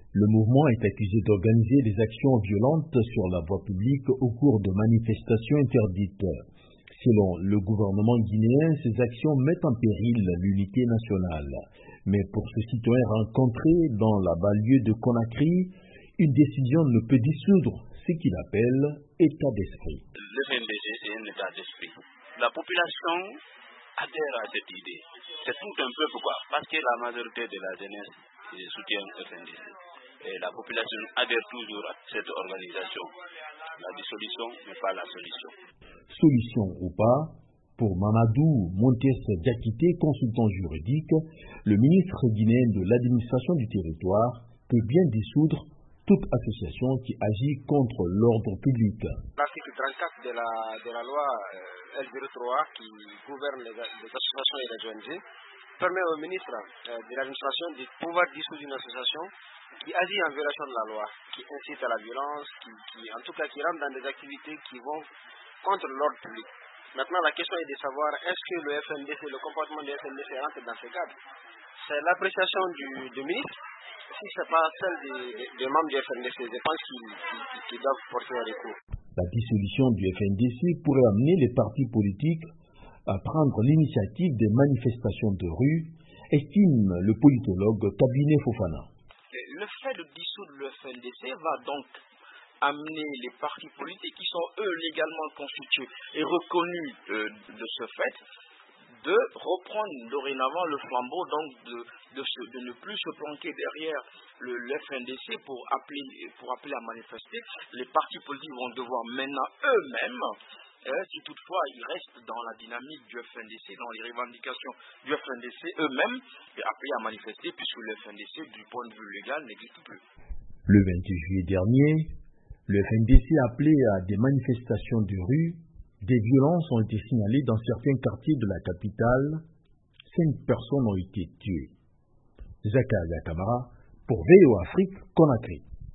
Le mouvement est accusé d'organiser des actions violentes sur la voie publique au cours de manifestations interdites. Selon le gouvernement guinéen, ces actions mettent en péril l'unité nationale. Mais pour ce citoyen rencontré dans la banlieue de Conakry, une décision ne peut dissoudre ce qu'il appelle état d'esprit. Le FNDC est un état d'esprit. La population adhère à cette idée. C'est tout un peu pourquoi. Parce que la majorité de la jeunesse soutient le FNDC. Et la population adhère toujours à cette organisation. La dissolution n'est pas la solution. Solution ou pas, pour Mamadou Montes Diakité, consultant juridique, le ministre guinéen de l'administration du territoire peut bien dissoudre toute association qui agit contre l'ordre public. L'article 34 de la loi L03 qui gouverne les associations et les ONG permet au ministre de l'administration de pouvoir dissoudre une association qui agit en violation de la loi, qui incite à la violence, en tout cas qui rentre dans des activités qui vont contre l'ordre public. Maintenant, la question est de savoir est-ce que le comportement du FNDC rentre dans ce cadre. C'est l'appréciation du ministre. Si ce n'est pas celle des membres du FNDC, je pense qu'ils doivent porter un recours. La dissolution du FNDC pourrait amener les partis politiques à prendre l'initiative des manifestations de rue, estime le politologue Kabiné Fofana. Le fait de dissoudre le FNDC va donc amener les partis politiques qui sont eux légalement constitués et reconnus de ce fait de reprendre dorénavant le flambeau, donc de ne plus se planquer derrière le FNDC pour appeler à manifester. Les partis politiques vont devoir maintenant eux-mêmes, si toutefois ils restent dans la dynamique du FNDC, dans les revendications du FNDC eux-mêmes, appeler à manifester puisque le FNDC du point de vue légal n'existe plus. Le 28 juillet dernier, le FNDC a appelé à des manifestations de rue. Des violences ont été signalées dans certains quartiers de la capitale. 5 personnes ont été tuées. Zakaria Kamara pour VO Afrique, Conakry.